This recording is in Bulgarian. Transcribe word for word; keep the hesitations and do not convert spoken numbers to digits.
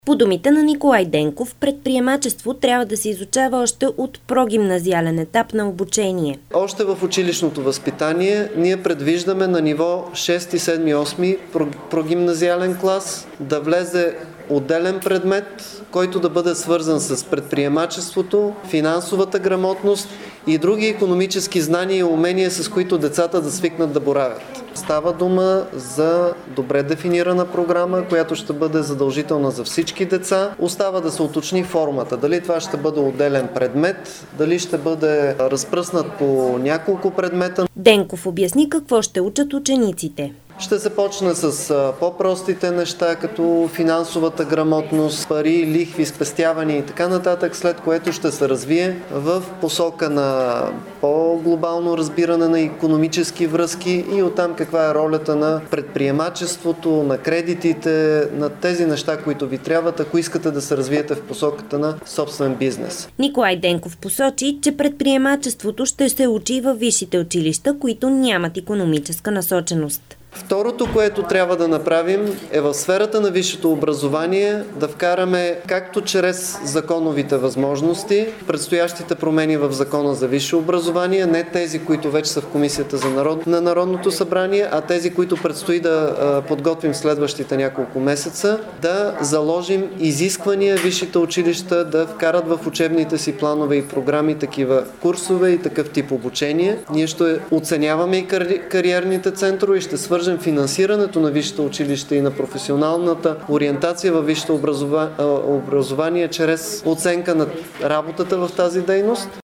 По думите на Николай Денков, предприемачество трябва да се изучава още от прогимназиален етап на обучение. Още в училищното възпитание ние предвиждаме на ниво шести, седми, осми прогимназиален клас да влезе отделен предмет, който да бъде свързан с предприемачеството, финансовата грамотност и други икономически знания и умения, с които децата да свикнат да боравят. Става дума за добре дефинирана програма, която ще бъде задължителна за всички деца. Остава да се уточни формата. Дали това ще бъде отделен предмет, дали ще бъде разпръснат по няколко предмета. Денков обясни какво ще учат учениците. Ще се почне с по-простите неща, като финансовата грамотност, пари, лихви, спестявания и така нататък, след което ще се развие в посока на по-глобално разбиране на икономически връзки и оттам каква е ролята на предприемачеството, на кредитите, на тези неща, които ви трябват, ако искате да се развиете в посоката на собствен бизнес. Николай Денков посочи, че предприемачеството ще се учи във висшите училища, които нямат икономическа насоченост. Второто, което трябва да направим, е в сферата на висшето образование да вкараме както чрез законовите възможности, предстоящите промени в Закона за висше образование, не тези, които вече са в Комисията за народ... на Народното събрание, а тези, които предстои да а, подготвим следващите няколко месеца, да заложим изисквания висшите училища да вкарат в учебните си планове и програми такива курсове и такъв тип обучение. Ние ще оценяваме и кари... кариерните центрове и ще свържем финансирането на висшето училище и на професионалната ориентация във висшето образование чрез оценка на работата в тази дейност.